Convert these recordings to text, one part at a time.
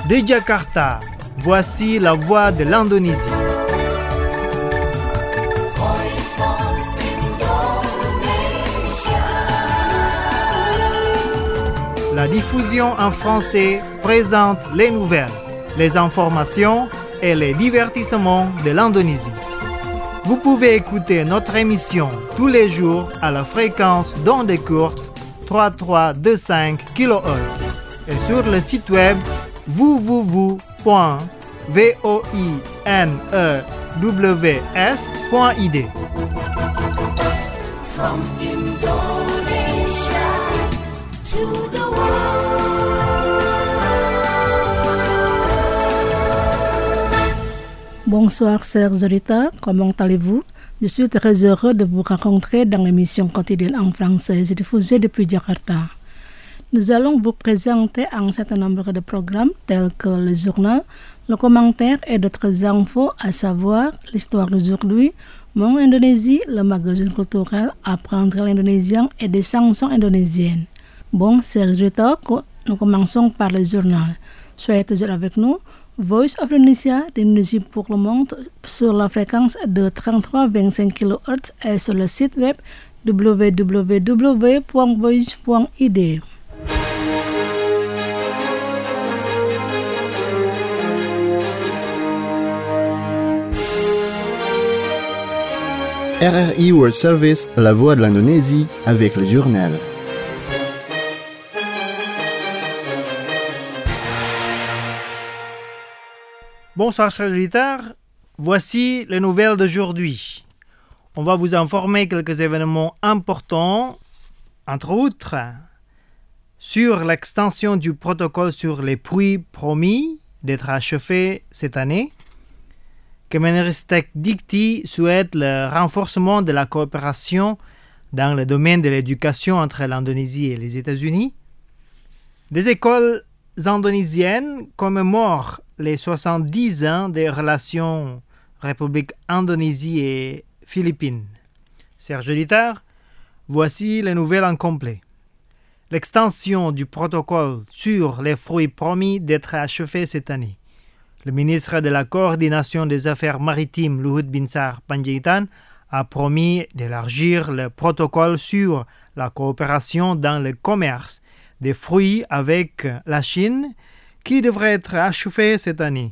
De Jakarta, voici la voix de l'Indonésie. La diffusion en français présente les nouvelles, les informations et les divertissements de l'Indonésie. Vous pouvez écouter notre émission tous les jours à la fréquence d'onde courte 3325 kHz et sur le site web www.voinews.id. From Indonesia to the Bonsoir chers auditeurs, comment allez-vous? Je suis très heureux de vous rencontrer dans l'émission quotidienne en français diffusée depuis Jakarta. Nous allons vous présenter un certain nombre de programmes tels que le journal, le commentaire et d'autres infos, à savoir l'histoire d'aujourd'hui, Mon Indonésie, le magazine culturel, apprendre l'indonésien et des chansons indonésiennes. Bon, chers auditeurs, nous commençons par le journal. Soyez toujours avec nous. Voice of Indonesia d'Indonésie pour le monde sur la fréquence de 3325 kHz et sur le site web www.voice.id. RRI World Service, la voix de l'Indonésie, avec le journal. Bonsoir chers auditeurs, voici les nouvelles d'aujourd'hui. On va vous informer quelques événements importants, entre autres, sur l'extension du protocole sur les puits promis d'être achevé cette année. Kemenristek Dikti souhaite le renforcement de la coopération dans le domaine de l'éducation entre l'Indonésie et les États-Unis. Des écoles indonésiennes commémorent les 70 ans des relations République Indonésie et Philippines. Chers auditeurs, voici les nouvelles en complet. L'extension du protocole sur les fruits promis d'être achevé cette année. Le ministre de la Coordination des Affaires maritimes, Luhut Binsar Panjaitan, a promis d'élargir le protocole sur la coopération dans le commerce des fruits avec la Chine, qui devrait être achevé cette année.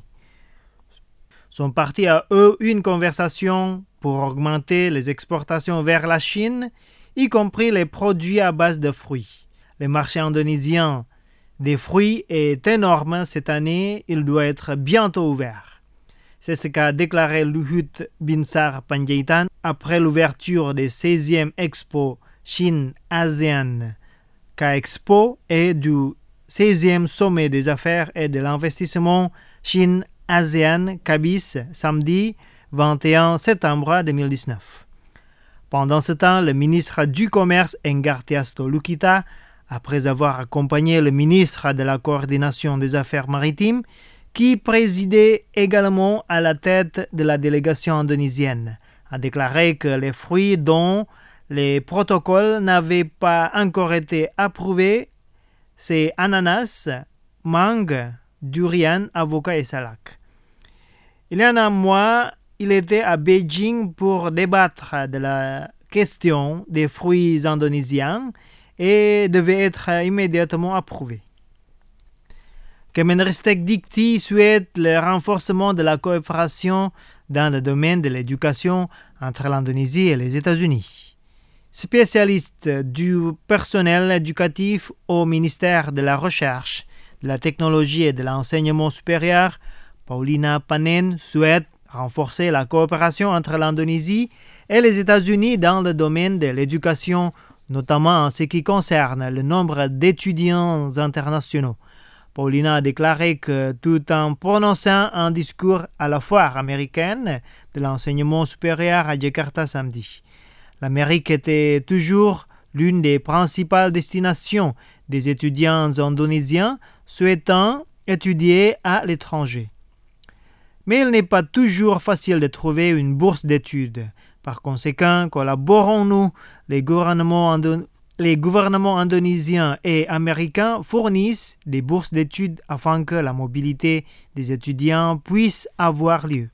Son parti a eu une conversation pour augmenter les exportations vers la Chine, y compris les produits à base de fruits. Le marché indonésien des fruits est énorme cette année, il doit être bientôt ouvert. C'est ce qu'a déclaré Luhut Binsar Panjaitan après l'ouverture des 16e Expo Chine-ASEAN K-Expo et du 16e Sommet des affaires et de l'investissement Chine-ASEAN KBIS samedi 21 septembre 2019. Pendant ce temps, le ministre du Commerce Enggartia Stolokita, après avoir accompagné le ministre de la Coordination des Affaires maritimes, qui présidait également à la tête de la délégation indonésienne, a déclaré que les fruits dont les protocoles n'avaient pas encore été approuvés, c'est ananas, mangue, durian, avocat et salak. Il y en a un mois, il était à Beijing pour débattre de la question des fruits indonésiens et devait être immédiatement approuvé. Kemenristek Dikti souhaite le renforcement de la coopération dans le domaine de l'éducation entre l'Indonésie et les États-Unis. Spécialiste du personnel éducatif au ministère de la Recherche, de la Technologie et de l'Enseignement supérieur, Paulina Panen souhaite renforcer la coopération entre l'Indonésie et les États-Unis dans le domaine de l'éducation, notamment en ce qui concerne le nombre d'étudiants internationaux. Paulina a déclaré que tout en prononçant un discours à la foire américaine de l'enseignement supérieur à Jakarta samedi, l'Amérique était toujours l'une des principales destinations des étudiants indonésiens souhaitant étudier à l'étranger. Mais il n'est pas toujours facile de trouver une bourse d'études. Par conséquent, collaborons-nous, les gouvernements les gouvernements indonésiens et américains fournissent des bourses d'études afin que la mobilité des étudiants puisse avoir lieu.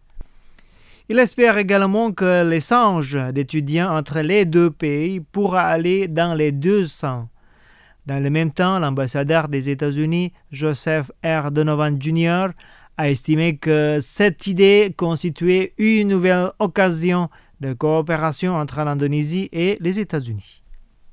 Il espère également que l'échange d'étudiants entre les deux pays pourra aller dans les deux sens. Dans le même temps, l'ambassadeur des États-Unis, Joseph R. Donovan Jr., a estimé que cette idée constituait une nouvelle occasion de coopération entre l'Indonésie et les États-Unis.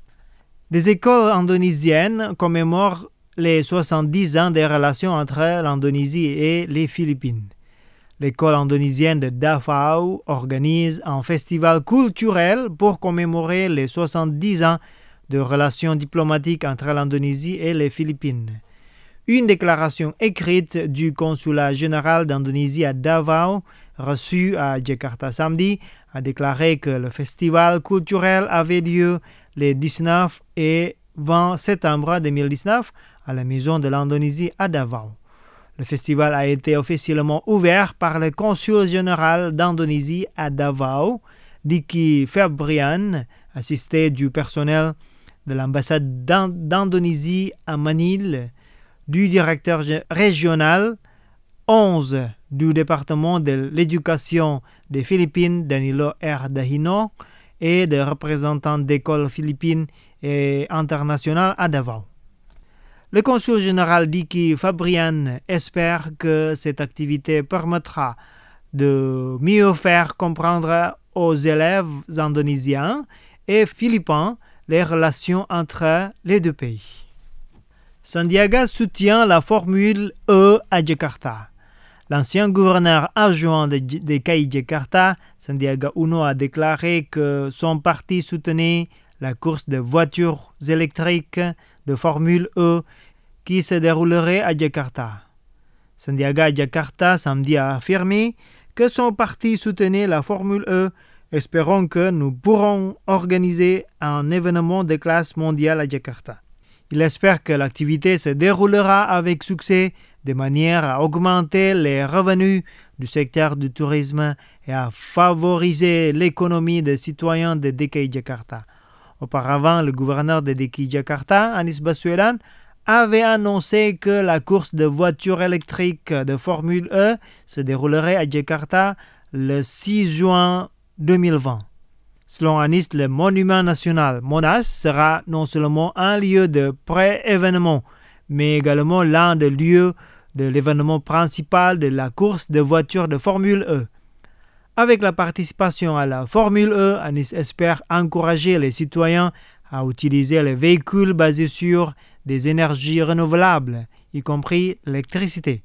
Des écoles indonésiennes commémorent les 70 ans des relations entre l'Indonésie et les Philippines. L'école indonésienne de Davao organise un festival culturel pour commémorer les 70 ans de relations diplomatiques entre l'Indonésie et les Philippines. Une déclaration écrite du consulat général d'Indonésie à Davao, reçue à Jakarta samedi, a déclaré que le festival culturel avait lieu les 19 et 20 septembre 2019 à la Maison de l'Indonésie à Davao. Le festival a été officiellement ouvert par le consul général d'Indonésie à Davao, Diki Febrian, assisté du personnel de l'ambassade d'Indonésie à Manille, du directeur régional 11 du département de l'éducation des Philippines, Danilo R. Dahino, et de représentants d'écoles philippines et internationales à Davao. Le consul général Diki Fabrian espère que cette activité permettra de mieux faire comprendre aux élèves indonésiens et philippins les relations entre les deux pays. Sandiaga soutient la Formule E à Jakarta. L'ancien gouverneur adjoint de DKI Jakarta, Sandiaga Uno, a déclaré que son parti soutenait la course de voitures électriques de Formule E qui se déroulerait à Jakarta. Sandiaga Jakarta samedi a affirmé que son parti soutenait la Formule E, espérant que nous pourrons organiser un événement de classe mondiale à Jakarta. Il espère que l'activité se déroulera avec succès de manière à augmenter les revenus du secteur du tourisme et à favoriser l'économie des citoyens de DKI Jakarta. Auparavant, le gouverneur de DKI Jakarta, Anies Baswedan, avait annoncé que la course de voitures électriques de Formule E se déroulerait à Jakarta le 6 juin 2020. Selon Anies, le monument national Monas sera non seulement un lieu de pré-événement, mais également l'un des lieux de l'événement principal de la course de voitures de Formule E. Avec la participation à la Formule E, Anies espère encourager les citoyens à utiliser les véhicules basés sur des énergies renouvelables, y compris l'électricité.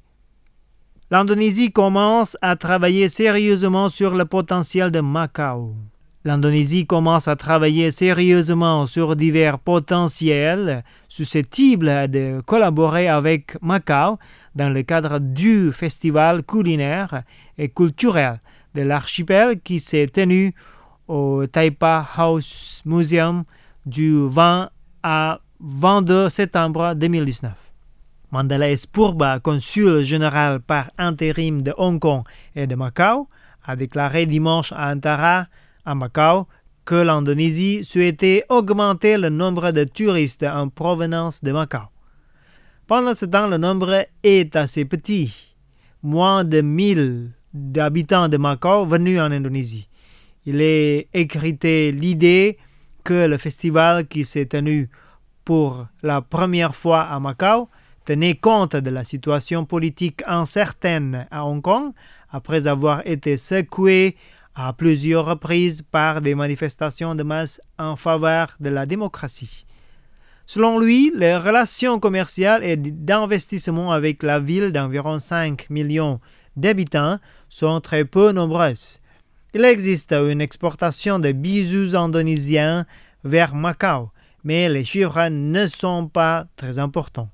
L'Indonésie commence à travailler sérieusement sur le potentiel de Macao. L'Indonésie commence à travailler sérieusement sur divers potentiels susceptibles de collaborer avec Macao dans le cadre du festival culinaire et culturel de l'archipel qui s'est tenu au Taipa House Museum du 20 à 22 septembre 2019. Mandala Espurba, consul général par intérim de Hong Kong et de Macao, a déclaré dimanche à Antara, à Macao, que l'Indonésie souhaitait augmenter le nombre de touristes en provenance de Macao. Pendant ce temps, le nombre est assez petit, moins de 1000 habitants de Macao venus en Indonésie. Il est écrité l'idée que le festival qui s'est tenu pour la première fois à Macao tenait compte de la situation politique incertaine à Hong Kong après avoir été secoué à plusieurs reprises par des manifestations de masse en faveur de la démocratie. Selon lui, les relations commerciales et d'investissement avec la ville d'environ 5 millions d'habitants sont très peu nombreuses. Il existe une exportation de bijoux indonésiens vers Macao, mais les chiffres ne sont pas très importants.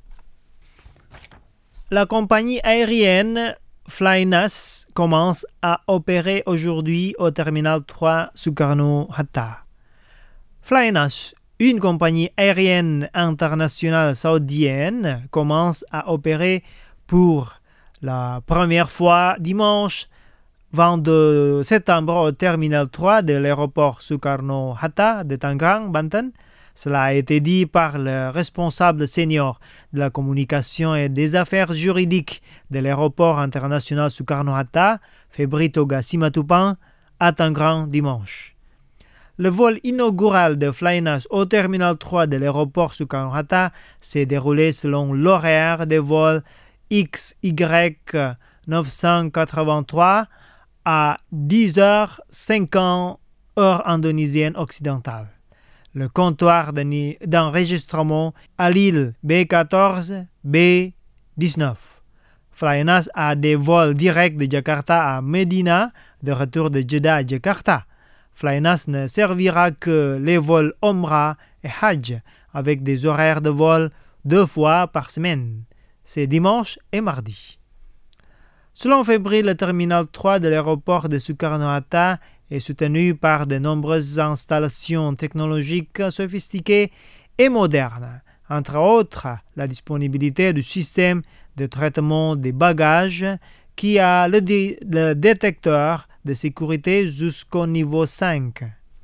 La compagnie aérienne Flynas commence à opérer aujourd'hui au terminal 3 Soekarno-Hatta. Flynas, une compagnie aérienne internationale saoudienne, commence à opérer pour la première fois dimanche 22 septembre au terminal 3 de l'aéroport Soekarno-Hatta de Tangerang, Banten. Cela a été dit par le responsable senior de la communication et des affaires juridiques de l'aéroport international Soekarno-Hatta, Febri Toga Simatupang, à Tangerang dimanche. Le vol inaugural de Flynas au terminal 3 de l'aéroport Soekarno-Hatta s'est déroulé selon l'horaire des vols XY 983 à 10h50 heure indonésienne occidentale. Le comptoir d'enregistrement à l'île B14, B19. Flynas a des vols directs de Jakarta à Medina, de retour de Jeddah à Jakarta. Flynas ne servira que les vols Omra et Hajj, avec des horaires de vol 2 fois par semaine. C'est dimanche et mardi. Selon Febri, le terminal 3 de l'aéroport de Soekarno-Hatta est soutenu par de nombreuses installations technologiques sophistiquées et modernes, entre autres la disponibilité du système de traitement des bagages qui a le détecteur de sécurité jusqu'au niveau 5.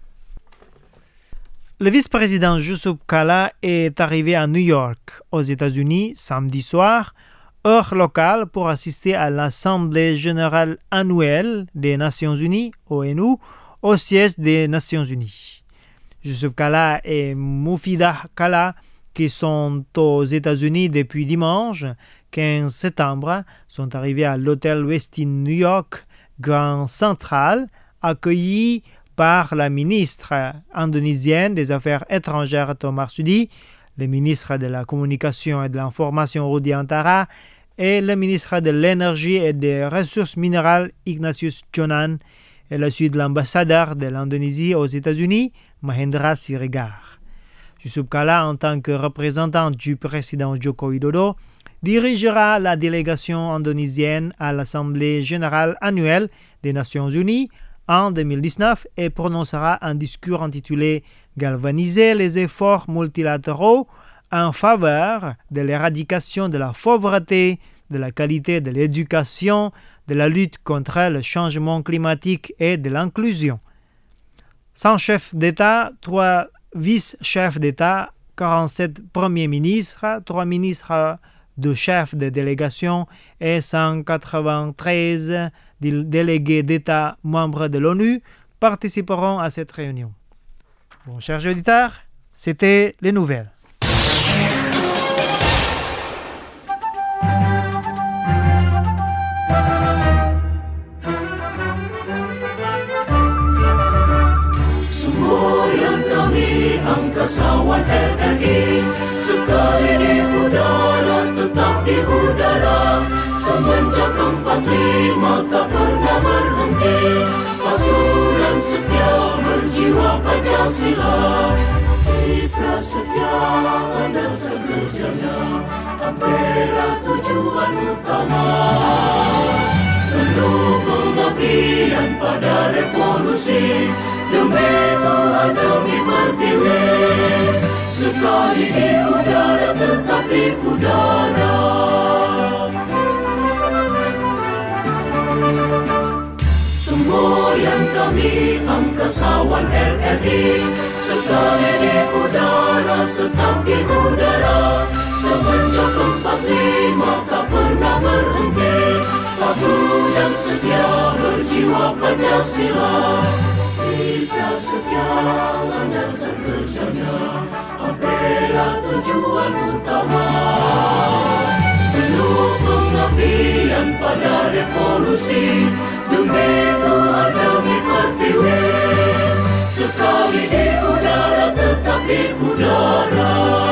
Le vice-président Yusuf Kala est arrivé à New York, aux États-Unis, samedi soir, heure locale, pour assister à l'Assemblée générale annuelle des Nations Unies, ONU, au siège des Nations Unies. Yusuf Kala et Mufidah Kala, qui sont aux États-Unis depuis dimanche 15 septembre, sont arrivés à l'hôtel Westin New York, Grand Central, accueillis par la ministre indonésienne des Affaires étrangères Thomas Sudi, le ministre de la Communication et de l'Information Rudi Antara et le ministre de l'Énergie et des Ressources minérales Ignatius Jonan et le l'ambassadeur de l'Indonésie aux États-Unis, Mahendra Siregar. Yusuf Kala, en tant que représentant du président Joko Widodo, dirigera la délégation indonésienne à l'Assemblée générale annuelle des Nations Unies en 2019 et prononcera un discours intitulé « Galvaniser les efforts multilatéraux en faveur de l'éradication de la pauvreté, de la qualité de l'éducation, de la lutte contre le changement climatique et de l'inclusion ». 100 chefs d'État, 3 vice-chefs d'État, 47 premiers ministres, 3 ministres de chefs de délégation et 193 délégués d'État membres de l'ONU participeront à cette réunion. Bon, chers auditeurs, c'était les nouvelles. Semboyan kami angkasawan RRI, sekali di udara tetap di udara. Semenjak 45 tak pernah berhenti, patuh dan setia berjiwa Pancasila. Di prasetya ada sekerjanya, Ampera tujuan utama. Penuh pengabdian pada revolusi, demi Tuhan demi pertiwi. Sekali di udara tetap di udara. Semboyan kami angkasawan RRI, sekali di udara tetap di udara. Semenjak 45 tak pernah berhenti, patuh dan setia berjiwa Pancasila. Kita setia landasan kerjanya, Ampera tujuan utama. Penuh pengabdian pada revolusi, demi Tuhan demi pertiwi. Sekali di udara tetap di udara.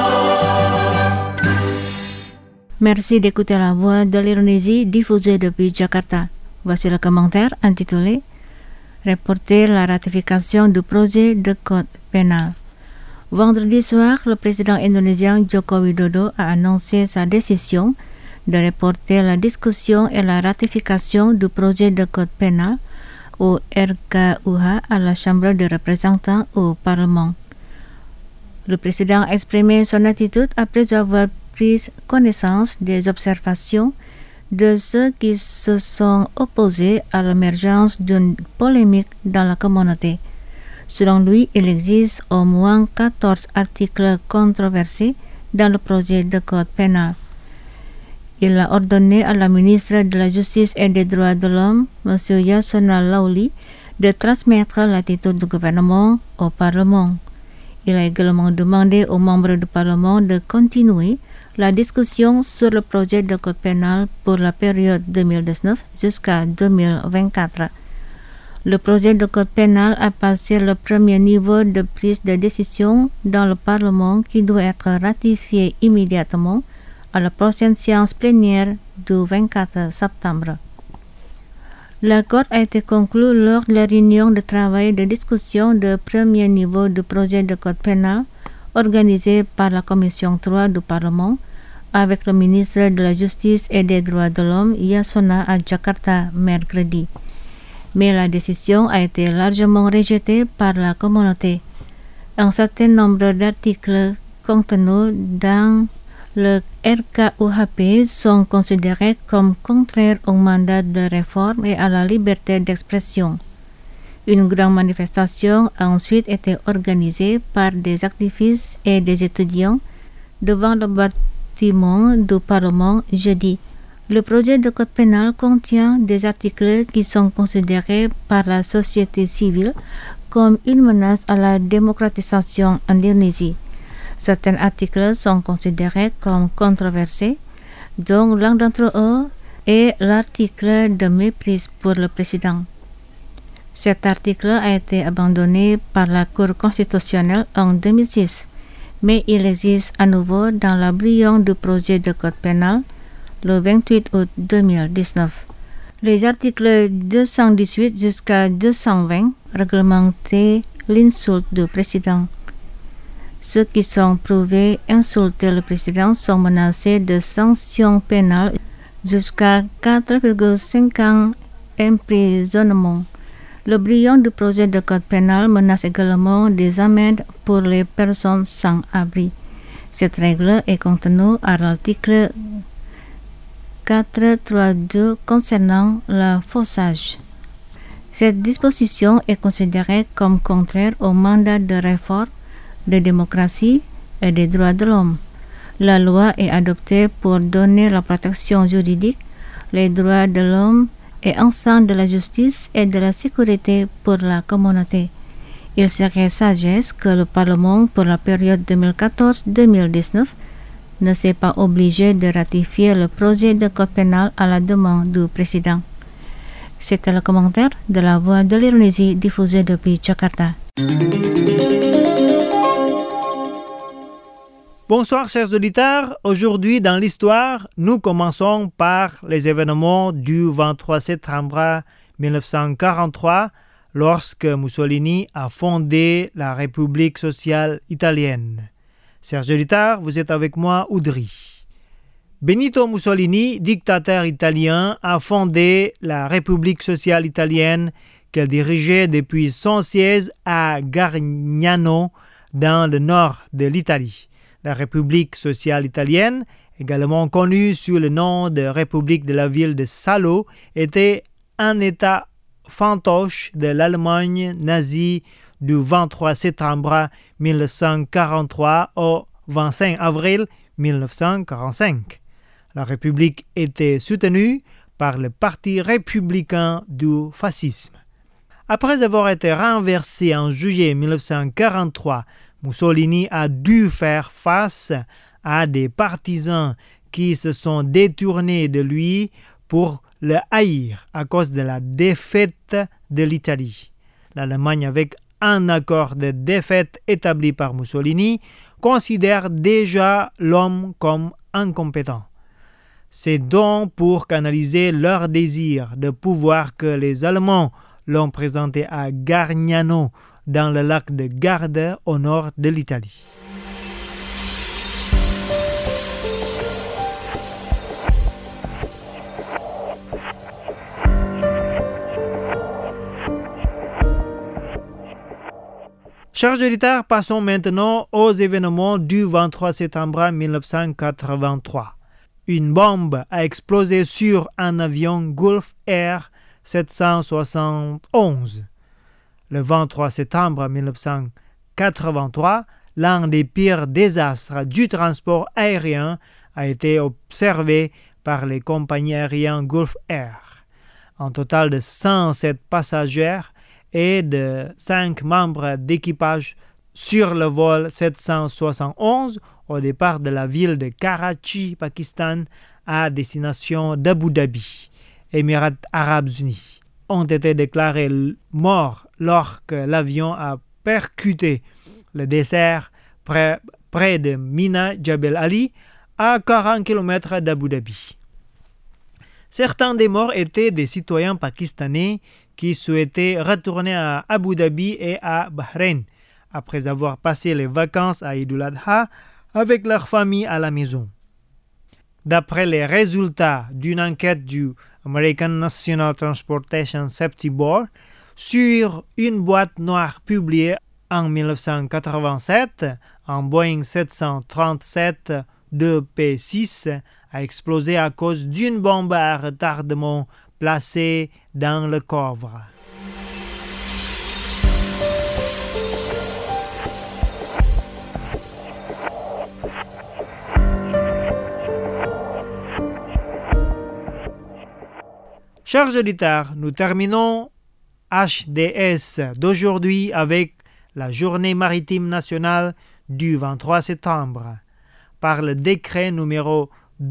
Merci d'écouter la voix de l'Indonésie diffusée depuis Jakarta. Voici le commentaire intitulé Reporter la ratification du projet de code pénal. Vendredi soir, le président indonésien Joko Widodo a annoncé sa décision de reporter la discussion et la ratification du projet de code pénal au RKUH à la Chambre des représentants au Parlement. Le président a exprimé son attitude après avoir pris connaissance des observations de ceux qui se sont opposés à l'émergence d'une polémique dans la communauté. Selon lui, il existe au moins 14 articles controversés dans le projet de code pénal. Il a ordonné à la ministre de la Justice et des Droits de l'Homme, M. Yasona Lawli, de transmettre l'attitude du gouvernement au Parlement. Il a également demandé aux membres du Parlement de continuer la discussion sur le projet de code pénal pour la période 2019 jusqu'à 2024. Le projet de code pénal a passé le premier niveau de prise de décision dans le Parlement qui doit être ratifié immédiatement à la prochaine séance plénière du 24 septembre. L'accord a été conclu lors de la réunion de travail de discussion de premier niveau du projet de code pénal organisée par la Commission 3 du Parlement avec le ministre de la Justice et des Droits de l'Homme, Yasona, à Jakarta, mercredi. Mais la décision a été largement rejetée par la communauté. Un certain nombre d'articles contenus dans le RKUHP sont considérés comme contraires au mandat de réforme et à la liberté d'expression. Une grande manifestation a ensuite été organisée par des activistes et des étudiants devant le bâtiment du Parlement jeudi. Le projet de code pénal contient des articles qui sont considérés par la société civile comme une menace à la démocratisation en Indonésie. Certains articles sont considérés comme controversés, dont l'un d'entre eux est l'article de méprise pour le président. Cet article a été abandonné par la Cour constitutionnelle en 2006, mais il existe à nouveau dans l'embryon du projet de code pénal le 28 août 2019. Les articles 218 jusqu'à 220 réglementaient l'insulte du président. Ceux qui sont prouvés insulter le président sont menacés de sanctions pénales jusqu'à 4,5 ans d'emprisonnement. Le brillant du projet de code pénal menace également des amendes pour les personnes sans abri. Cette règle est contenue à l'article 432 concernant le faussage. Cette disposition est considérée comme contraire au mandat de réforme, de démocratie et des droits de l'homme. La loi est adoptée pour donner la protection juridique, les droits de l'homme et un sens de la justice et de la sécurité pour la communauté. Il serait sagesse que le Parlement pour la période 2014-2019 ne s'est pas obligé de ratifier le projet de code pénal à la demande du président. C'était le commentaire de la Voix de l'Indonésie diffusé depuis Jakarta. Bonsoir chers auditeurs, aujourd'hui dans l'histoire, nous commençons par les événements du 23 septembre 1943 lorsque Mussolini a fondé la République sociale italienne. Chers auditeurs, vous êtes avec moi, Audrey. Benito Mussolini, dictateur italien, a fondé la République sociale italienne qu'il dirigeait depuis son siège à Gargnano, dans le nord de l'Italie. La République sociale italienne, également connue sous le nom de République de la ville de Salo, était un État fantoche de l'Allemagne nazie du 23 septembre 1943 au 25 avril 1945. La République était soutenue par le Parti républicain du fascisme. Après avoir été renversé en juillet 1943, Mussolini a dû faire face à des partisans qui se sont détournés de lui pour le haïr à cause de la défaite de l'Italie. L'Allemagne, avec un accord de défaite établi par Mussolini, considère déjà l'homme comme incompétent. C'est donc pour canaliser leur désir de pouvoir que les Allemands l'ont présenté à Gargnano, dans le lac de Garde au nord de l'Italie. Chers auditeurs, passons maintenant aux événements du 23 septembre 1983. Une bombe a explosé sur un avion Gulf Air 771. Le 23 septembre 1983, l'un des pires désastres du transport aérien a été observé par les compagnies aériennes Gulf Air. Un total de 107 passagers et de 5 membres d'équipage sur le vol 771 au départ de la ville de Karachi, Pakistan, à destination d'Abu Dhabi, Émirats arabes unis, ont été déclarés morts lorsque l'avion a percuté le désert près de Mina Jebel Ali, à 40 km d'Abu Dhabi. Certains des morts étaient des citoyens pakistanais qui souhaitaient retourner à Abu Dhabi et à Bahreïn après avoir passé les vacances à Eid al-Adha avec leur famille à la maison. D'après les résultats d'une enquête du American National Transportation Safety Board sur une boîte noire publiée en 1987, un Boeing 737-2P6 a explosé à cause d'une bombe à retardement placée dans le coffre. Chers auditeurs, nous terminons HDS d'aujourd'hui avec la Journée maritime nationale du 23 septembre. Par le décret numéro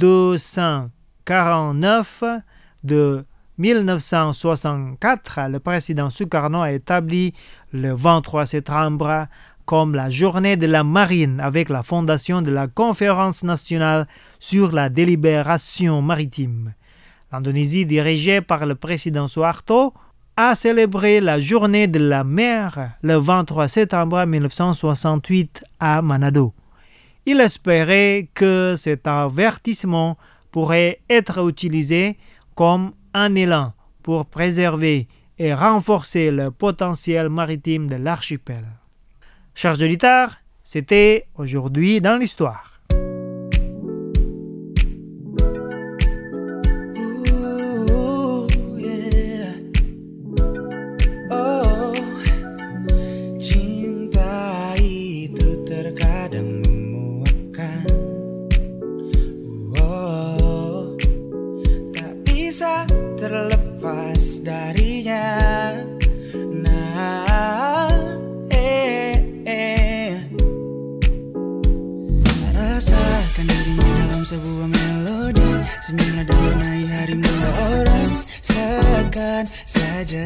249 de 1964, le président Sukarno a établi le 23 septembre comme la journée de la marine avec la fondation de la Conférence nationale sur la délibération maritime. L'Indonésie, dirigée par le président Suharto, a célébré la journée de la mer le 23 septembre 1968 à Manado. Il espérait que cet avertissement pourrait être utilisé comme un élan pour préserver et renforcer le potentiel maritime de l'archipel. Chers auditeurs, c'était aujourd'hui dans l'histoire. Terlepas darinya, rasakan dirimu dalam sebuah melodi, senyumnya dan warnai harimu orang seakan saja.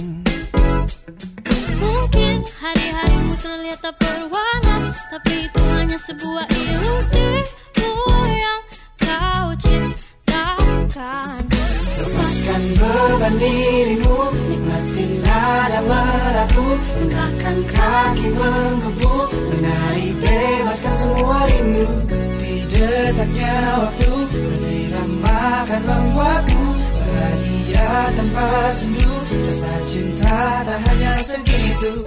Mungkin hari-harimu terlihat tak berwarna, tapi itu hanya sebuah ilusimu yang kau ciptakan. Lepaskan beban dirimu, nikmatin nada meraku, tegakkan kaki menggebu, menari bebaskan semua rindu. Di detaknya waktu, berirama akan membuatmu bahagia tanpa sendu. Rasa cinta tak hanya segitu.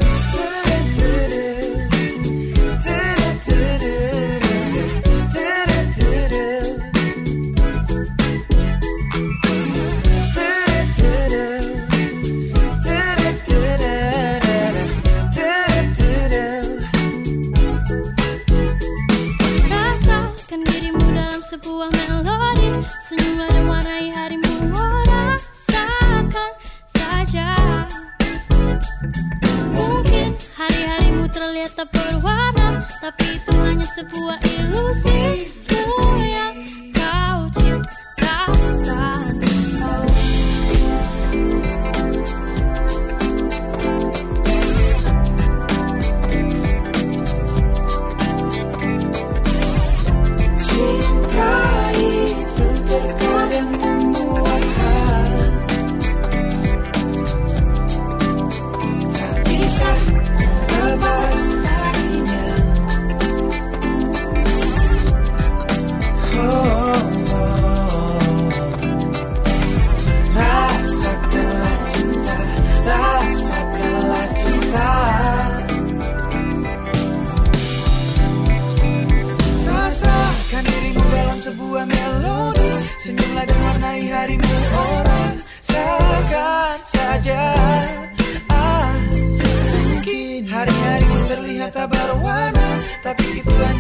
Sebuah melodi, senyumlah dan warnai harimu rasakan saja. Mungkin hari-harimu terlihat tak berwarna, tapi itu hanya sebuah ilusimu yang kau ciptakan.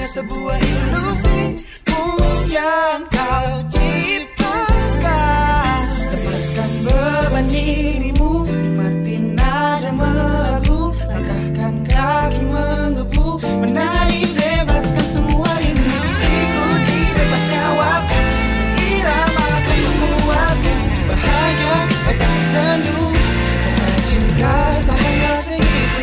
sebuah ilusimu yang kau ciptakan. Lepaskan beban dirimu, nikmati nada melagu, langkahkan kaki menggebu, menari bebaskan semua rindu. Ikuti debatnya waktu, irama akan membuatmu bahagia, tak sendu. Rasa cinta tak hanya segitu.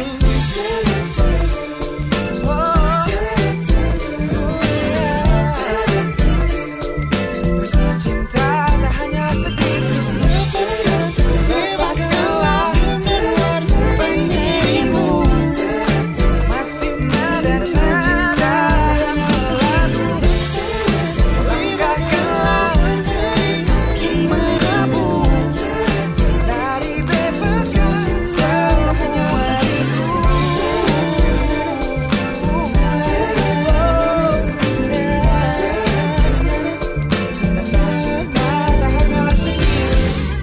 Rasa cinta tak hanya segitu. Bebaskanlah semua beban dirimu, mati nada cinta yang selalu. Langkahkanlah kaki menggebu, dari bebaskan tak hanya segitu. Rasa cinta tak hanyalah segitu.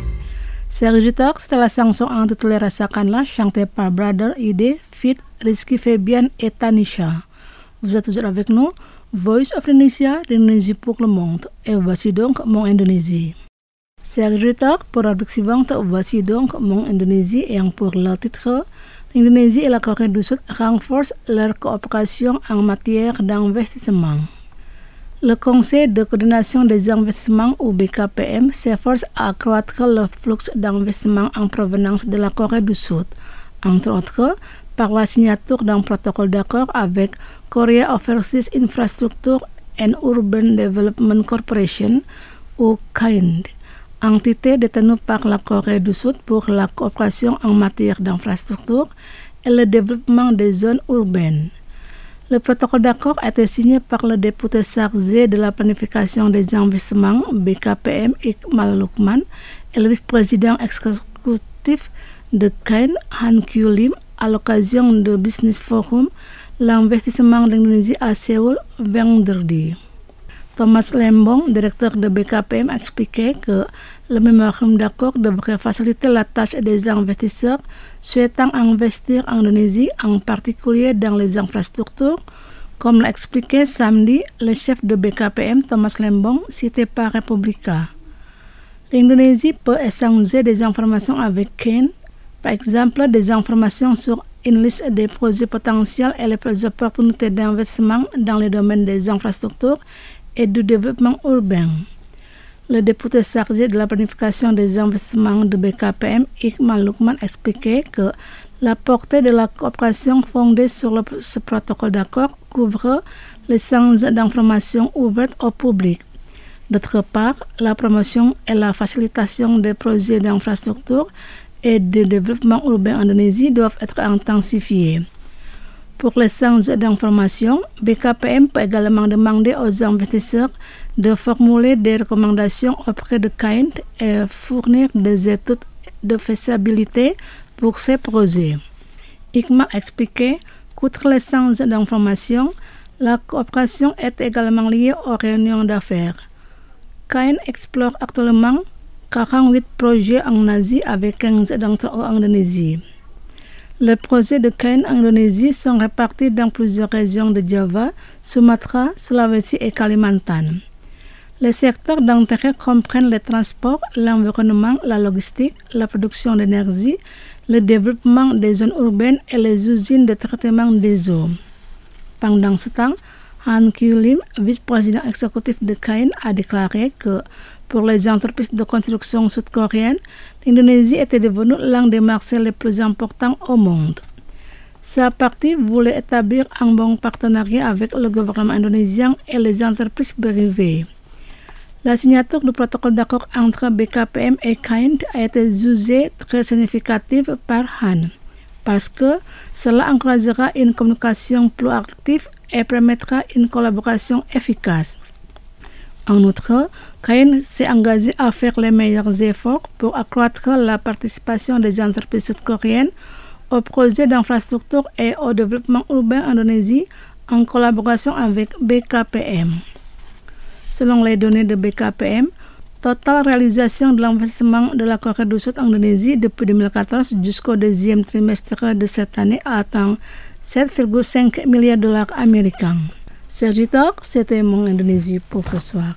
Serge Talk setelah chanson intitulée Rasakanlah, chantée par Brother ID, feat Rizky Febian et Tanisha. Vous êtes toujours avec nous, Voice of Indonesia, l'Indonésie pour le monde. Et voici donc Mon Indonésie. Serge Talk, pour la rubrique suivante, voici donc Mon Indonésie, et pour le titre, l'Indonésie et la Corée du Sud renforcent leur coopération en matière d'investissement. Le Conseil de coordination des investissements ou BKPM s'efforce à accroître le flux d'investissement en provenance de la Corée du Sud, entre autres par la signature d'un protocole d'accord avec Korea Overseas Infrastructure and Urban Development Corporation ou KIND, entité détenue par la Corée du Sud pour la coopération en matière d'infrastructure et le développement des zones urbaines. Le protocole d'accord a été signé par le député chargé de la planification des investissements BKPM Iqmal Lukman et le vice-président exécutif de KIND Han Kyu Lim à l'occasion du Business Forum l'investissement de l'Indonésie à Séoul vendredi. Thomas Lembong, directeur de BKPM, a expliqué que le mémorandum d'accord devrait faciliter la tâche des investisseurs souhaitant investir en Indonésie, en particulier dans les infrastructures, comme l'a expliqué samedi le chef de BKPM, Thomas Lembong, cité par Republika. L'Indonésie peut échanger des informations avec KIND, par exemple des informations sur une liste des projets potentiels et les opportunités d'investissement dans les domaines des infrastructures et du développement urbain. Le député chargé de la planification des investissements de BKPM, Iqmal Lukman, expliquait que la portée de la coopération fondée sur ce protocole d'accord couvre l'échange d'informations ouvertes au public. D'autre part, la promotion et la facilitation des projets d'infrastructure et de développement urbain en Indonésie doivent être intensifiées. Pour l'échange d'informations, BKPM peut également demander aux investisseurs de formuler des recommandations auprès de KIND et fournir des études de faisabilité pour ces projets. Iqmal a expliqué qu'outre l'échange d'informations, la coopération est également liée aux réunions d'affaires. KIND explore actuellement 48 projets en Asie avec 15 d'entre eux en Indonésie. Les projets de KIND en Indonésie sont répartis dans plusieurs régions de Java, Sumatra, Sulawesi et Kalimantan. Les secteurs d'intérêt comprennent les transports, l'environnement, la logistique, la production d'énergie, le développement des zones urbaines et les usines de traitement des eaux. Pendant ce temps, Han Kyu Lim, vice-président exécutif de KIND, a déclaré que pour les entreprises de construction sud-coréennes, l'Indonésie était devenue l'un des marchés les plus importants au monde. Sa partie voulait établir un bon partenariat avec le gouvernement indonésien et les entreprises privées. La signature du protocole d'accord entre BKPM et KIND a été jugée très significative par Han, parce que cela encouragera une communication plus active et permettra une collaboration efficace. En outre, KIND s'est engagé à faire les meilleurs efforts pour accroître la participation des entreprises sud-coréennes aux projets d'infrastructure et au développement urbain en Indonésie en collaboration avec BKPM. Selon les données de BKPM, totale réalisation de l'investissement de la Corée du Sud en Indonésie depuis 2014 jusqu'au deuxième trimestre de cette année atteint 7,5 milliards de dollars américains. Serviteur, c'était mon Indonésie pour ce soir.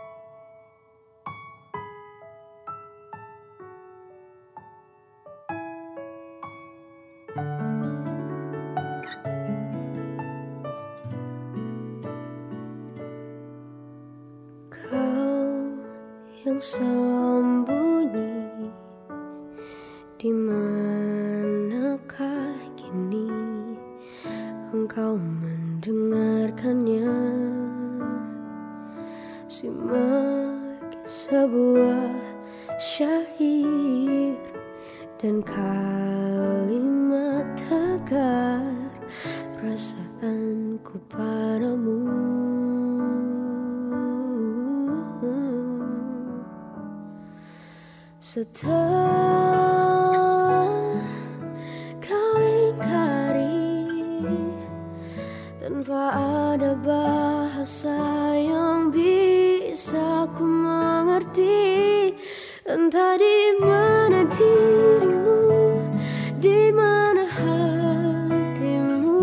Kau yang sembunyi, di manakah kini engkau mendengarkannya? Simak sebuah syair dan kalimat tegar perasaanku padamu. Setelah kau ingkari tanpa ada bahasa yang bisa ku mengerti, entah di mana dirimu, di mana hatimu.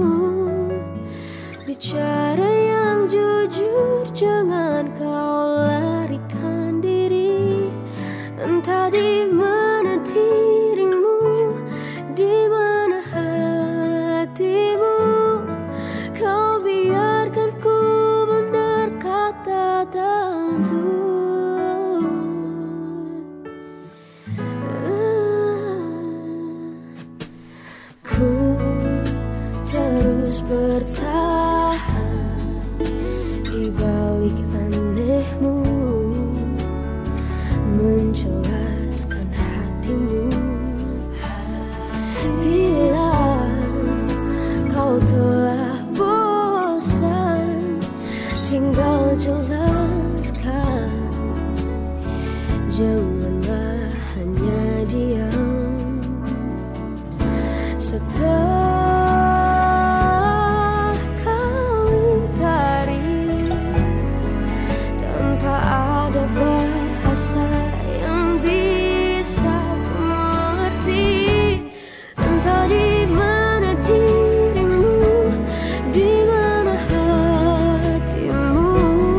Bicara yang jujur, jangan kau larikan diri. Entah di mana dirimu, di mana hatimu. Kau biarkan ku berkata tentu. Ku terus bertahan di balik anehmu, menjelaskan hatimu. Bila kau telah bosan, tinggal jelaskan, janganlah hanya diam. Setelah kau ingkari tanpa ada bahasa yang bisa ku mengerti, entah di mana dirimu, di mana hatimu.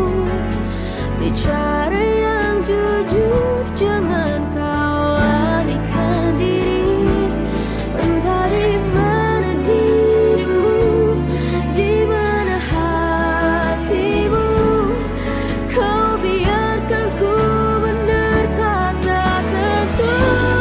Bicara yang jujur, jangan kau larikan diri. Entah di mana dirimu, di mana hatimu. Kau biarkan ku berkata tentu.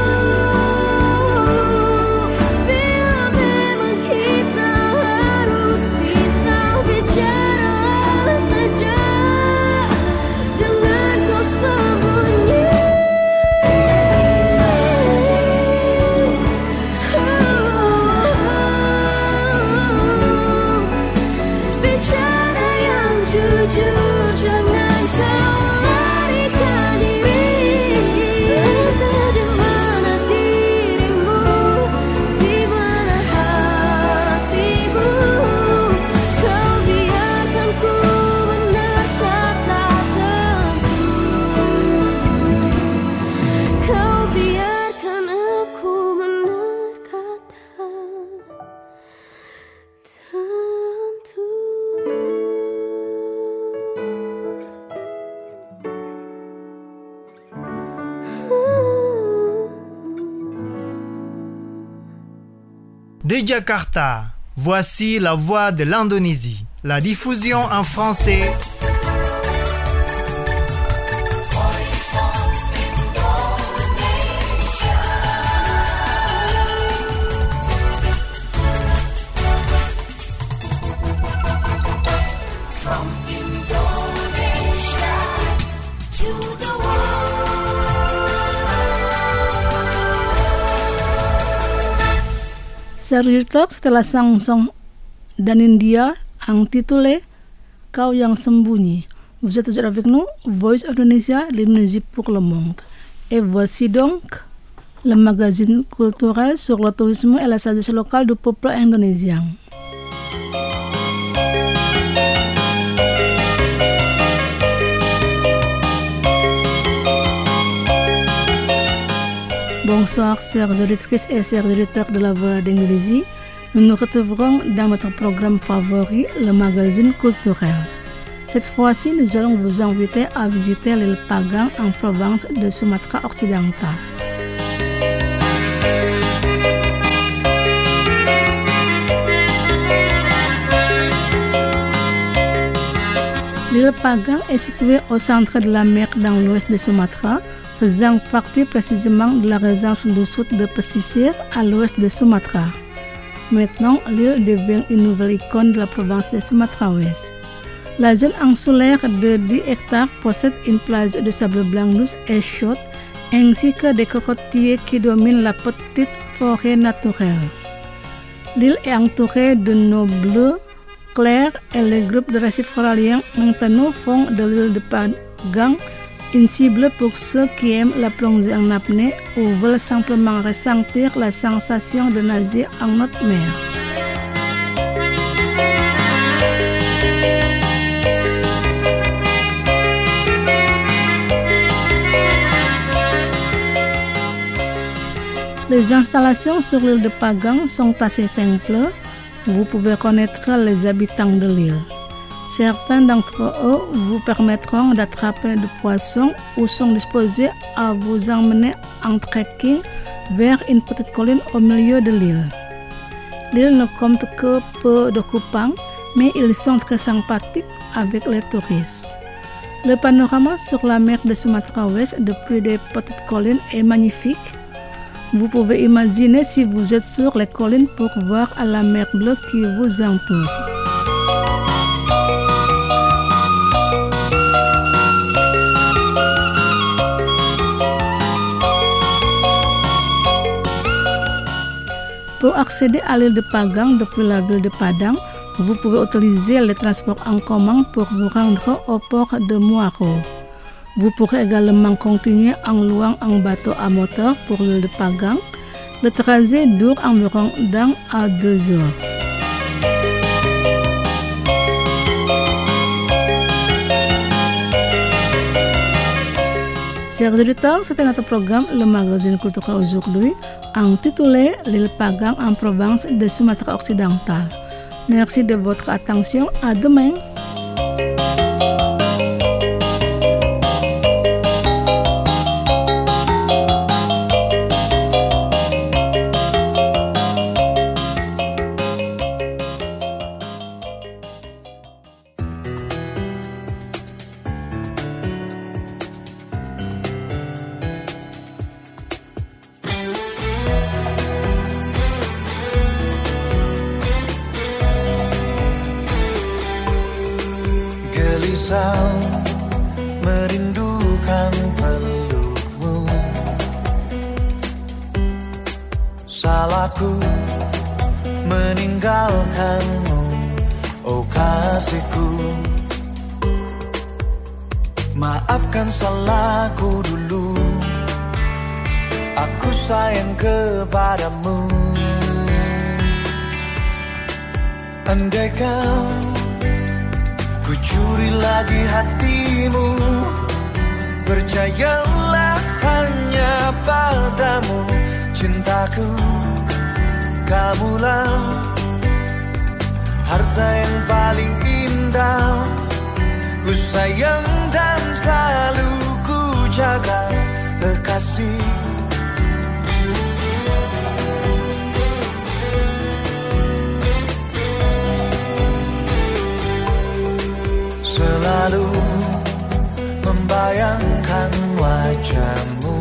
Bila memang kita harus pisah, bicara saja, jangan kau sembunyi. Bicara yang jujur, jangan kau larikan diri. Entah di mana dirimu, di mana hatimu. Kau biarkan ku berkata tentu. Kau biarkan aku berkata tentu. De Jakarta, voici la voix de l'Indonésie. La diffusion en français. Serviteur, setelah Samsung dan India, intitulé Kau yang sembunyi. Vous êtes toujours avec nous, Voice of Indonesia, l'Indonésie pour le monde. Et voici donc le magazine culturel sur le tourisme et la sagesse locale du peuple indonésien. Bonsoir, chers auditrices et chers auditeurs de la Voix d'Indonésie. nous nous retrouverons dans notre programme favori, le magazine culturel. Cette fois-ci, nous allons vous inviter à visiter l'île Pagang en province de Sumatra occidentale. L'île Pagang est située au centre de la mer dans l'ouest de Sumatra, faisant partie précisément de la région du sud de Pesisir à l'ouest de Sumatra. Maintenant, l'île devient une nouvelle icône de la province de Sumatra Ouest. La zone insulaire de 10 hectares possède une plage de sable blanc douce et chaude, ainsi que des cocotiers qui dominent la petite forêt naturelle. L'île est entourée d'une eau bleue claire et les groupes de récifs coralliens maintenant font de l'île de Pagang une cible pour ceux qui aiment la plongée en apnée ou veulent simplement ressentir la sensation de nager en haute mer. Les installations sur l'île de Pagang sont assez simples. Vous pouvez connaître les habitants de l'île. Certains d'entre eux vous permettront d'attraper des poissons ou sont disposés à vous emmener en trekking vers une petite colline au milieu de l'île. L'île ne compte que peu d'occupants, mais ils sont très sympathiques avec les touristes. Le panorama sur la mer de Sumatra Ouest depuis des petites collines est magnifique. Vous pouvez imaginer si vous êtes sur les collines pour voir à la mer bleue qui vous entoure. Pour accéder à l'île de Pagang depuis la ville de Padang, vous pouvez utiliser les transports en commun pour vous rendre au port de Muaro. Vous pourrez également continuer en louant un bateau à moteur pour l'île de Pagang. Le trajet dure environ d'1 à 2 heures. Chers auditeurs, c'était notre programme, le magazine culturel aujourd'hui, intitulé l'île Pagang en province de Sumatra occidentale. Merci de votre attention. À demain. Gelisah merindukan pelukmu. Salahku meninggalkanmu, oh kasihku. Maafkan salahku dulu, aku sayang kepadamu. Andaikan ku curi lagi hatimu, percayalah hanya padamu. Cintaku, kamulah harta yang paling indah. Ku sayang dan selalu ku jaga, kekasih. Selalu membayangkan wajahmu,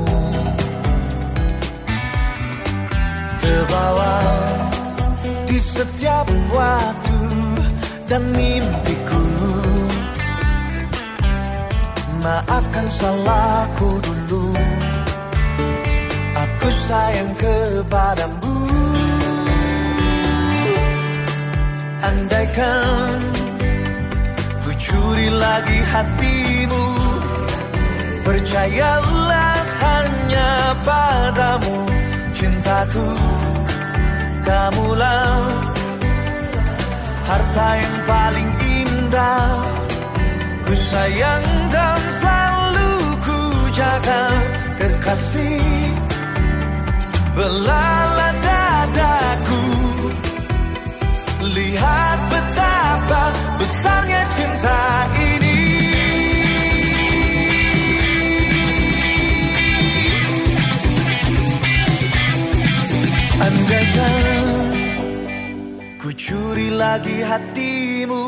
terbawa di setiap waktu dan mimpiku. Maafkan salahku dulu, aku sayang kepadamu. Andaikan ku curi lagi hatimu, percayalah hanya padamu. Cintaku, kamulah harta yang paling indah. Ku sayang dan selalu ku jaga, kekasih. Belalah dadaku melihat betapa besarnya cinta ini. Andaikan ku curi lagi hatimu,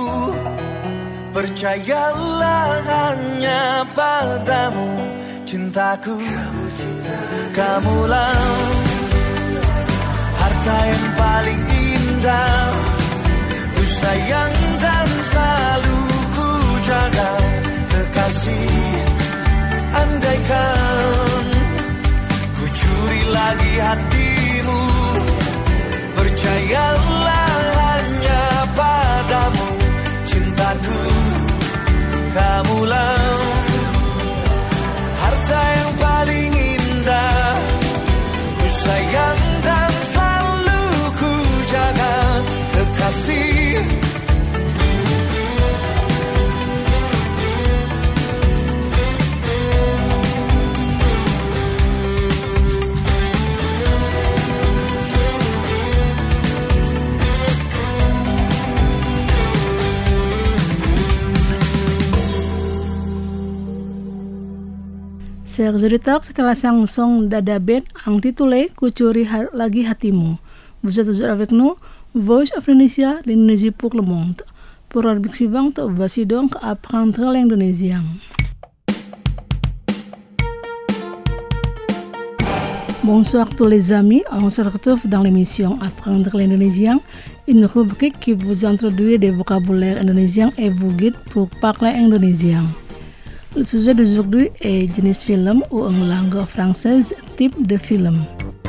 percayalah hanya padamu cintaku. Kamulah harta yang paling indah, ku sayang dan selalu ku jaga kekasih. Andaikan ku curi lagi hatimu, percayalah hanya padamu cintaku. Kamulah harta yang paling indah, ku sayang dan selalu ku jaga kekasih. Chers auditeurs, c'était la chanson d'Ada Ben intitulée Kucuri lagi hatimu. Vous êtes toujours avec nous, Voice of Indonesia, l'Indonésie pour le monde. Pour la rubrique suivante, voici donc apprendre l'indonésien. Bonsoir tous les amis, on se retrouve dans l'émission Apprendre l'indonésien, une rubrique qui vous introduit des vocabulaires indonésiens et vous guide pour parler indonésien. Le sujet d'aujourd'hui est jenis film ou en langue française, type de film.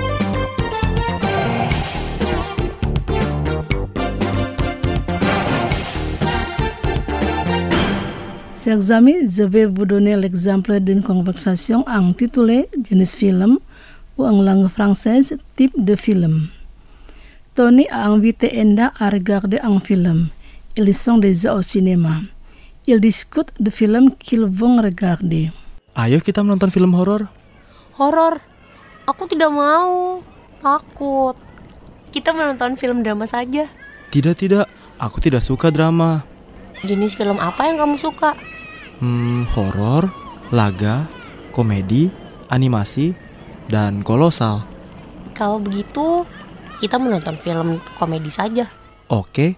Chers amis, je vais vous donner l'exemple d'une conversation intitulée jenis film ou en langue française, type de film. Tony a invité Enda à regarder un film. Ils sont déjà au cinéma. Ils discutent de film qu'ils vont regarder. Ayo kita menonton film horor. Horor? Aku tidak mau. Takut. Kita menonton film drama saja. Tidak. Aku tidak suka drama. Jenis film apa yang kamu suka? Horor, laga, komedi, animasi, dan kolosal. Kalau begitu, kita menonton film komedi saja. Oke.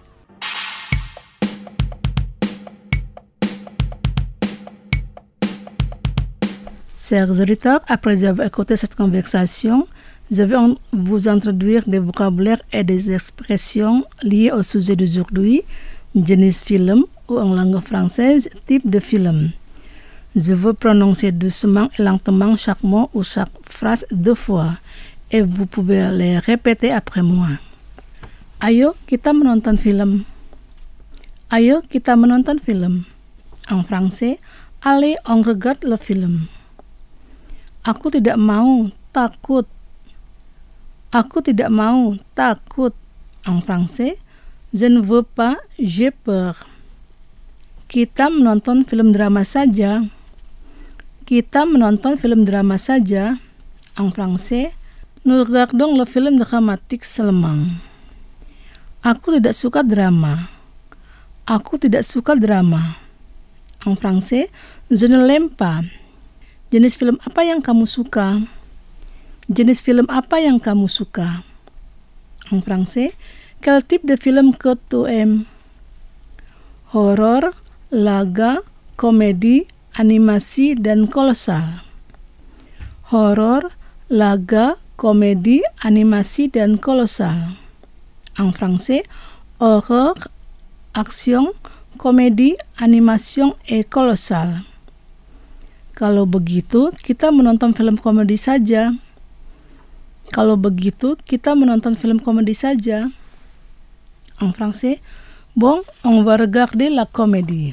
Chers auditeurs, après avoir écouté cette conversation, je vais vous introduire des vocabulaires et des expressions liées au sujet d'aujourd'hui, jenis film ou en langue française, type de film. Je veux prononcer doucement et lentement chaque mot ou chaque phrase 2 fois et vous pouvez les répéter après moi. Ayo kita menonton film. Ayo kita menonton film. En français, allez on regarde le film. Aku tidak mau, takut. Aku tidak mau, takut. En français, je ne veux pas, j'ai peur. Kita menonton film drama saja. Kita menonton film drama saja. En français, nous regardons le film dramatique seulement. Aku tidak suka drama. Aku tidak suka drama. En français, je ne l'aime pas. Jenis film apa yang kamu suka? Jenis film apa yang kamu suka? En français, quel type de film que tu aimes? Horor, laga, komedi, animasi, dan kolosal. Horor, laga, komedi, animasi, dan kolosal. En français, horreur, action, komedi, animation, et kolosal. Kalau begitu, kita menonton film komedi saja. Kalau begitu, kita menonton film komedi saja. En français, bon, on va regarder la comédie.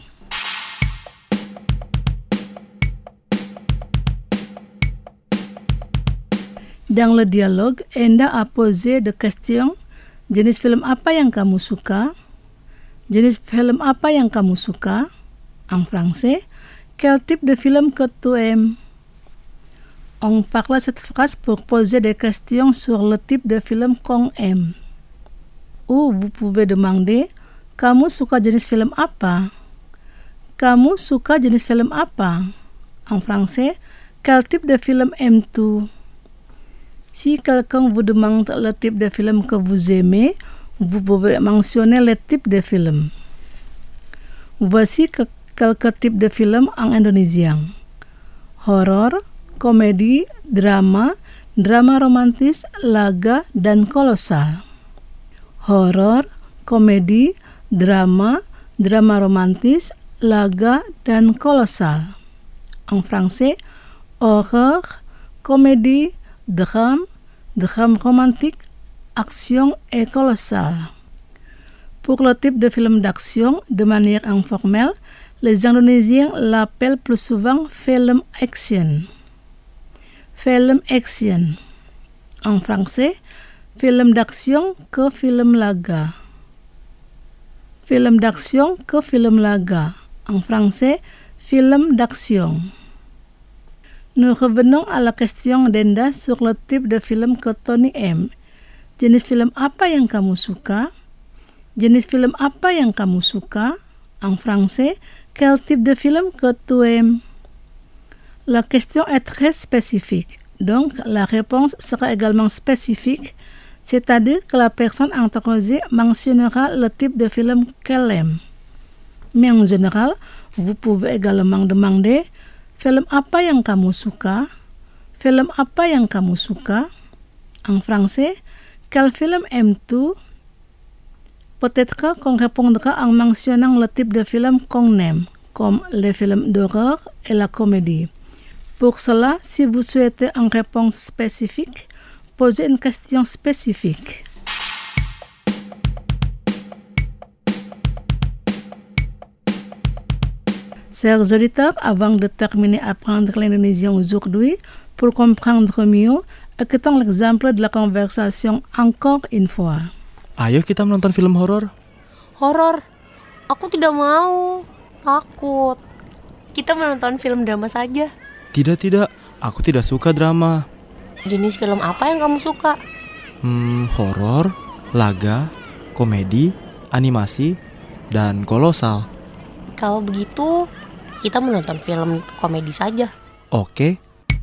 Dans le dialogue, Enda a posé des questions. Jenis film apa yang kamu suka? Jenis film apa yang kamu suka? En français, quel type de film que tu aimes? On parle cette phrase pour poser des questions sur le type de film qu'on aime. Ou vous pouvez demander, kamu suka jenis film apa? Kamu suka jenis film apa? En français, quel type de film aimes-tu? Si quelqu'un vous demande le type de film que vous aimez, vous pouvez mentionner le type de film. Voici quelques types de films en indonésien. Horor, komedi, drama, drama romantis, laga, dan kolosal. Horor, komedi, drama, drama romantis, laga, dan kolosal. En français, horreur, comédie, drame, drame romantique, action et colossal. Pour le type de film d'action, de manière informelle, les Indonésiens l'appellent plus souvent film action. Film action. En français, film d'action que film laga. Film d'action que film laga. En français, film d'action. Nous revenons à la question d'Enda sur le type de film que Tony aime. Jenis film apa yang kamu suka? Jenis film apa yang kamu suka? En français, quel type de film que tu aimes? La question est très spécifique, donc la réponse sera également spécifique, c'est-à-dire que la personne interrogée mentionnera le type de film qu'elle aime. Mais en général, vous pouvez également demander film apa yang kamu suka? Film apa yang kamu suka? En français, quel film aimes-tu? Peut-être qu'on répondra en mentionnant le type de film qu'on aime, comme les films d'horreur et la comédie. Pour cela, si vous souhaitez une réponse spécifique, posez une question spécifique. Chers auditeurs, avant de terminer à apprendre l'indonésien aujourd'hui, pour comprendre mieux, écoutons l'exemple de la conversation encore une fois. Ayo kita menonton film horor. Horor? Aku tidak mau. Takut. Kita menonton film drama saja. Tidak, aku tidak suka drama. Jenis film apa yang kamu suka? Horor, laga, komedi, animasi, dan kolosal. Kalau begitu, kita menonton film komedi saja. Oke.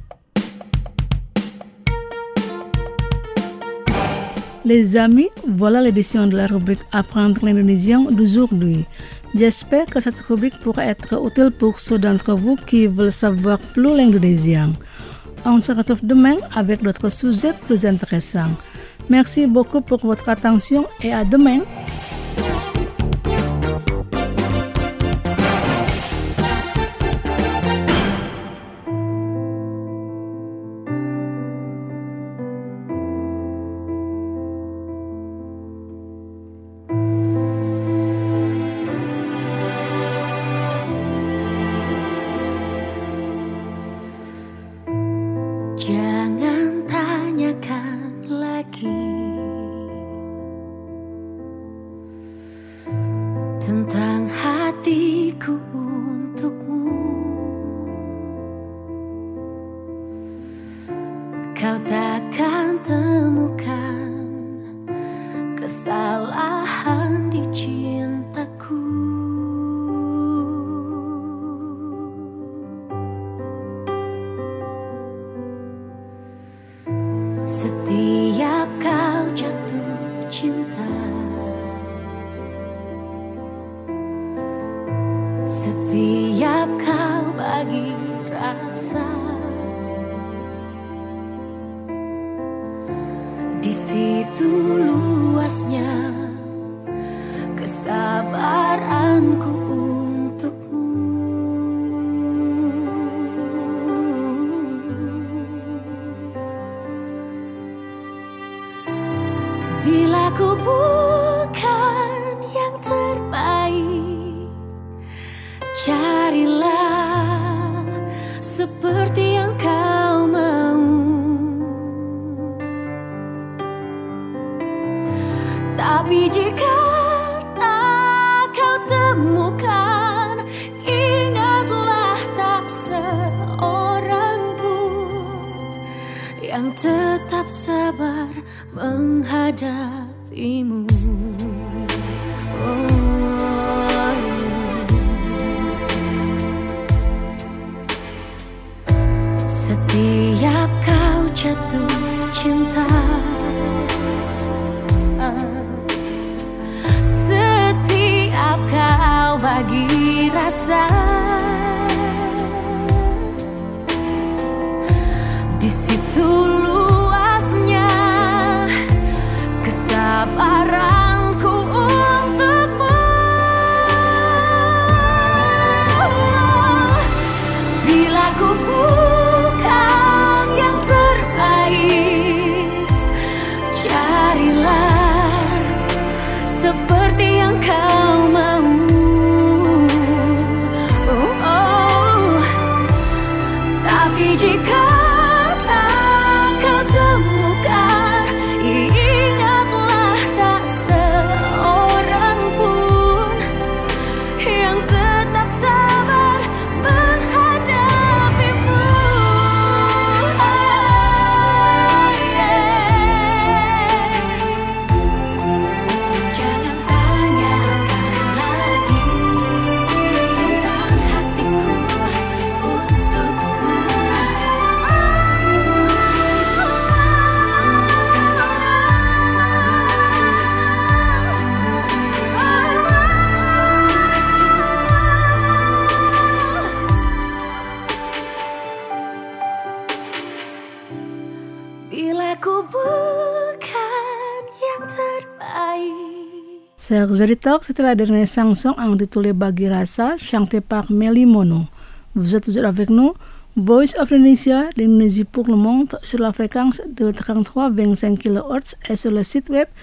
Les amis, voilà l'édition de la rubrique Apprendre l'indonésien d'aujourd'hui. J'espère que cette rubrique pourra être utile pour ceux d'entre vous qui veulent savoir plus l'indonésien. On se retrouve demain avec d'autres sujets plus intéressants. Merci beaucoup pour votre attention et à demain. Jangan tanyakan lagi tentang hatiku untukmu. Kau takkan temukan kesalahan di cintaku. Setiap kau jatuh cinta, setiap kau bagi rasa, di situ luasnya kesabaranku untukmu. Bila ku bukan yang terbaik, carilah seperti yang kau mau. Tapi jika tak kau temukan, ingatlah tak seorang pun yang tetap sabar menghadapimu. bagi rasa. Di situ luasnya kesabaranku untukmu. Bila ku bukan yang terbaik, carilah seperti yang kau mau. Tapi jika tak kau temukan, ingatlah tak seorang pun yang tetap sabar menghadapimu. Jangan tanyakan lagi tentang hatiku untukmu. Bila ku bukan yang terbaik. Chers auditeurs, c'était la dernière chanson intitulée Bagi Rasa, chantée par Meli Mono. Vous êtes toujours avec nous, Voice of Indonesia, l'Indonésie pour le monde, sur la fréquence de 33,25 kHz et sur le site web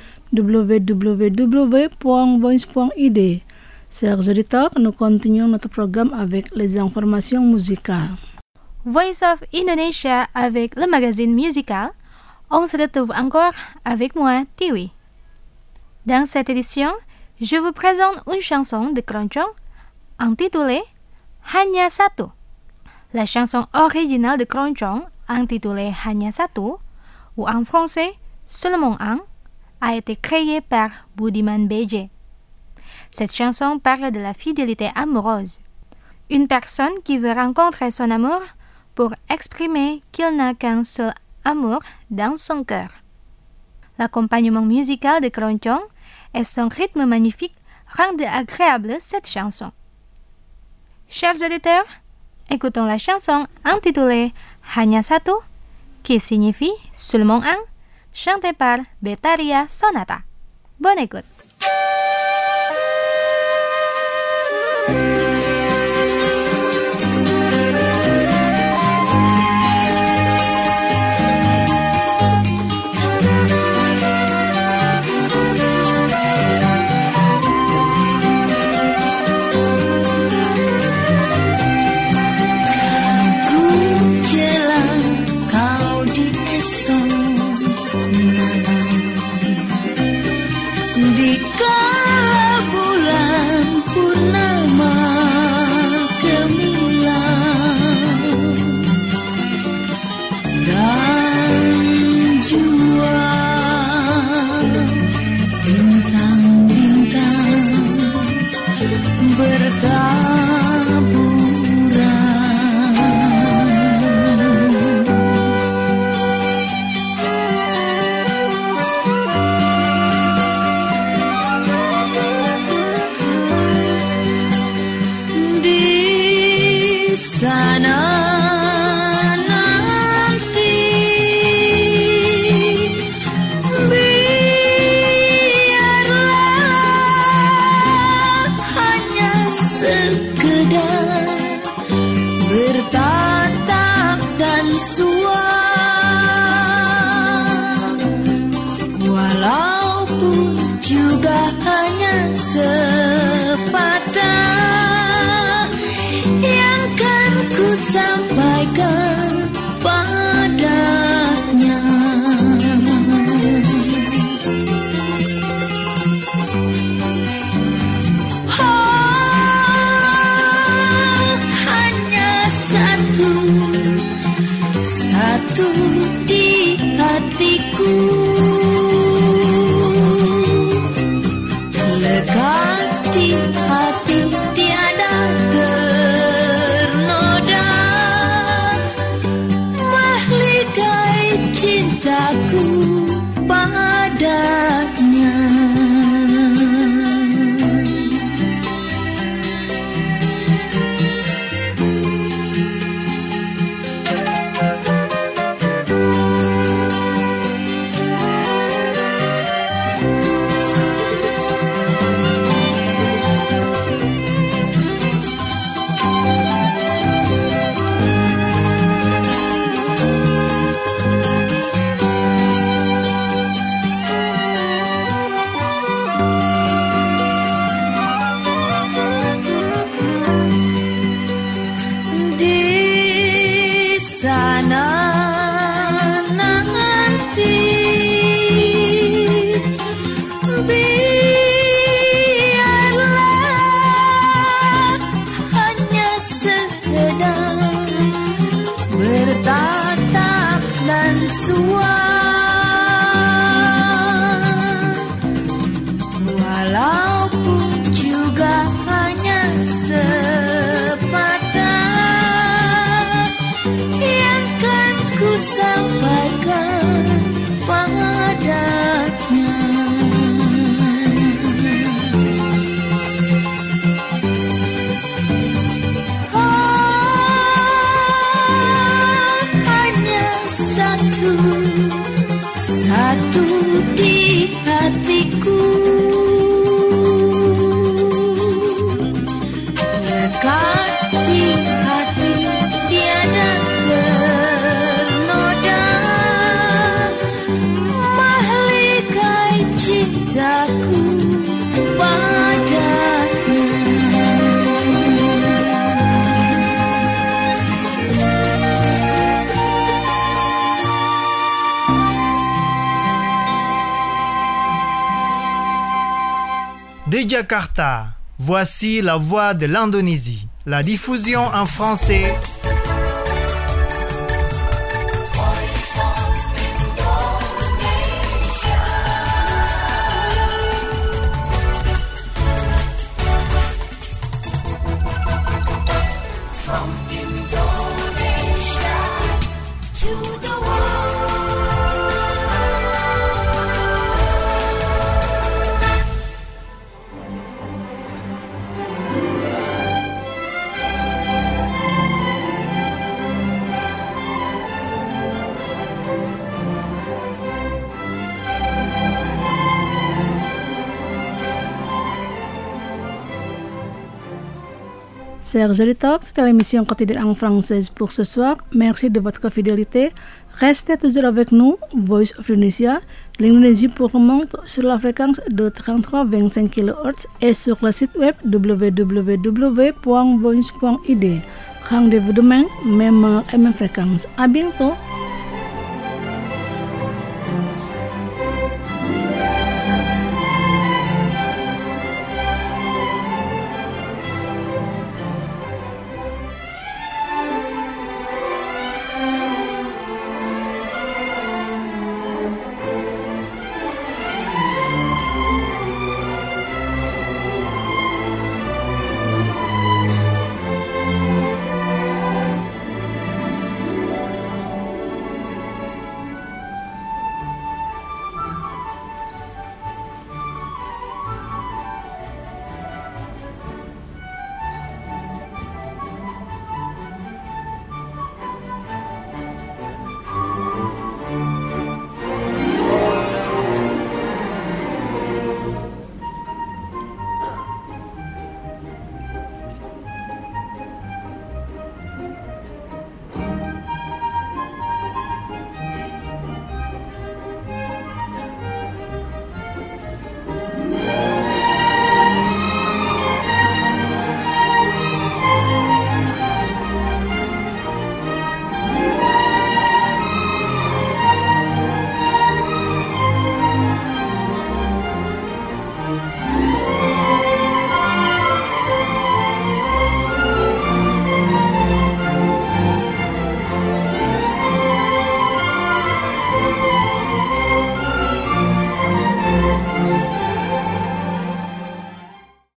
www.voice.id. Chers auditeurs, nous continuons notre programme avec les informations musicales. Voice of Indonesia avec le magazine musical. On se retrouve encore avec moi, Tiwi. Dans cette édition, je vous présente une chanson de Keroncong intitulée Hanya Satu. La chanson originale de Keroncong intitulée Hanya Satu, ou en français Seulement Un, a été créée par Budiman BJ. Cette chanson parle de la fidélité amoureuse. Une personne qui veut rencontrer son amour pour exprimer qu'il n'a qu'un seul amour dans son cœur. L'accompagnement musical de Keroncong et son rythme magnifique rendent agréable cette chanson. Chers auditeurs, écoutons la chanson intitulée Hanya Satu, qui signifie Seulement Un, chantée par Betaria Sonata. Bonne écoute. Di kala bulan purnama gemilang dan jua bintang-bintang sana nanti biarlah hanya sekedar bertatap dan suam, walaupun juga hanya sepatah yang kan ku sampaikan padanya. Hanya satu di hatiku, lekat di hati tiada ternoda, mahligai cintaku padanya. walaupun juga hanya sepatah yang kan ku sampaikan padanya. Satu di hatiku, lekat di hati tiada ternoda, mahligai cintaku padanya. De Jakarta, voici la voix de l'Indonésie. La diffusion en français. From Indonesia to the world. Chers auditeurs, c'était l'émission quotidienne en française pour ce soir. Merci de votre fidélité. Restez toujours avec nous, Voice of Indonesia. L'Indonésie pour remonte sur la fréquence de 33-25 kHz et sur le site web www.voice.id. Rendez-vous demain, même heure et même fréquence. À bientôt.